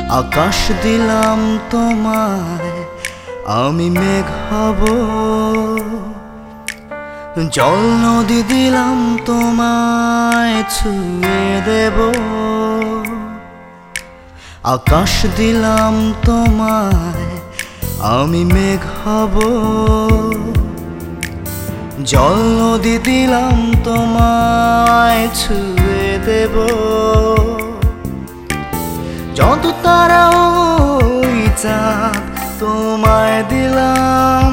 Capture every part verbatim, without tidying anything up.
আকাশ দিলাম তোমায়, আমি মেঘ হব। জল নদী দিলাম তোমায়, ছুঁয়ে দেব। আকাশ দিলাম তোমায়, আমি মেঘ হব। জল নদী দিলাম তোমায়, ছুঁয়ে দেব। যত তারা ওই চাঁদ তোমায় দিলাম,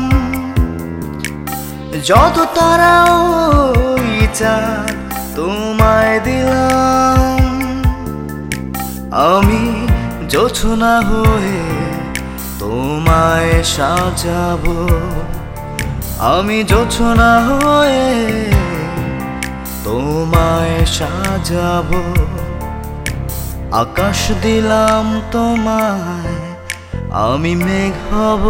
যত তারা ওই চাঁদ তোমায় দিলাম। আমি জোছনা হয়ে তোমায় সাজাবো, আমি জোছনা হয়ে তোমায় সাজাবো। আকাশ দিলাম তোমায়, আমি মেঘ হব।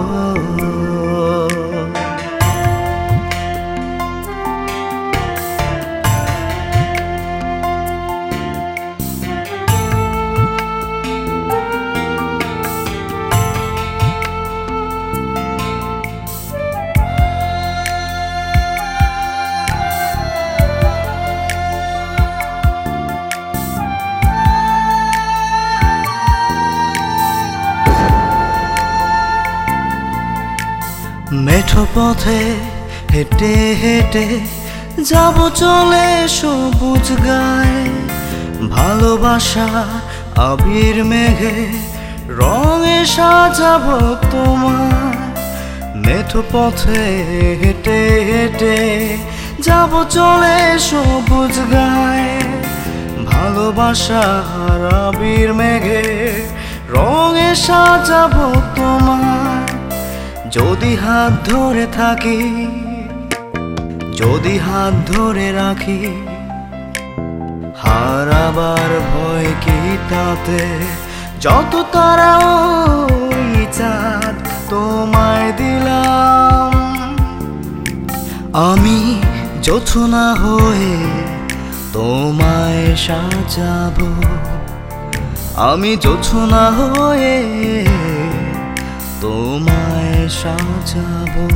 মেঠো পথে হেঁটে হেঁটে যাব চলে সবুজ গায়ে। ভালোবাসা আবির মেঘে রঙে সাজাবো তোমায়। মেঠো পথে হেঁটে হেঁটে যাব চলে সবুজ গায়ে। ভালোবাসার আবির মেঘে রঙে সাজাবো তোমায়। যদি হাত ধরে থাকি, যদি হাত ধরে রাখি, হারাবার ভয় কি তাতে? যত তারা ওই চাঁদ তোমায় দিলাম, আমি জোছনা হয়ে তোমায় সাজাবো, আমি জোছনা হয়ে তোমায় সাজাবো।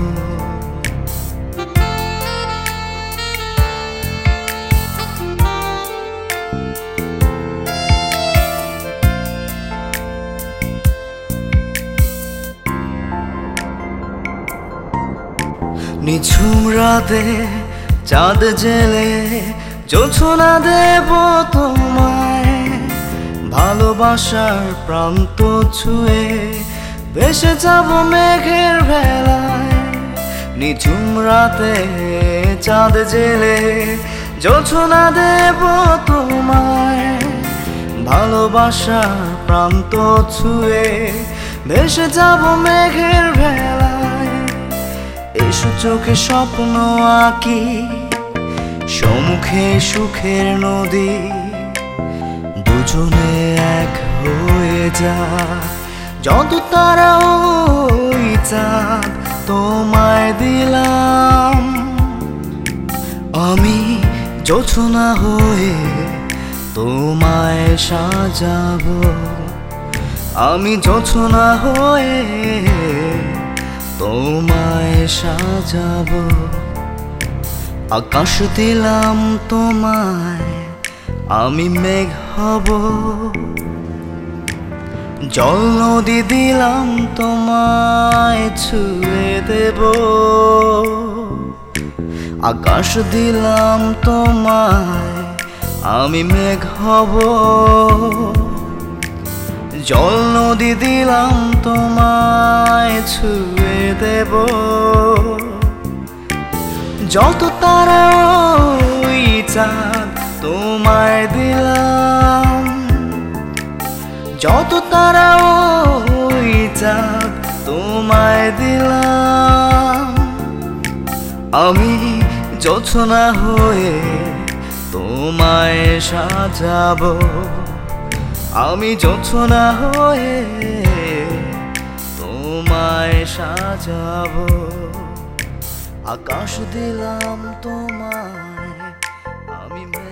নিঝুম রাতে চাঁদ জেলে জোছনা দেব তোমায়। ভালোবাসার প্রান্ত ছুঁয়ে ভেসে যাব মেঘের ভেলায়। নিঝুম রাতে চাঁদ জেলে জোছনা দেব তোমায়। ভালোবাসার প্রান্ত ছুঁয়ে ভেসে যাব মেঘের ভেলায়। এসো চোখে স্বপ্ন আঁকি, সম্মুখে সুখের নদী। দুজনে এক হয়ে যা, যত তারা ওই চাঁদ তোমায় দিলাম। আমি জোছনা হয়ে তোমায় সাজাবো, আমি জোছনা হয়ে তোমায় সাজাবো। আকাশ দিলাম তোমায়, আমি মেঘ হব। জল নদী দিলাম তোমায়, ছুঁয়ে দেব। আকাশ দিলাম তোমায়, আমি মেঘ হব। জল নদী দিলাম তোমায়, ছুঁয়ে দেব। যত তারা ওই চাঁদ তোমায় দিলাম, যত তারা ওই চাঁদ তোমায় দিলাম। আমি জোছনা হয়ে তোমায় সাজাবো, আমি জোছনা হয়ে তোমায় সাজাবো। আকাশ দিলাম তোমায়, আমি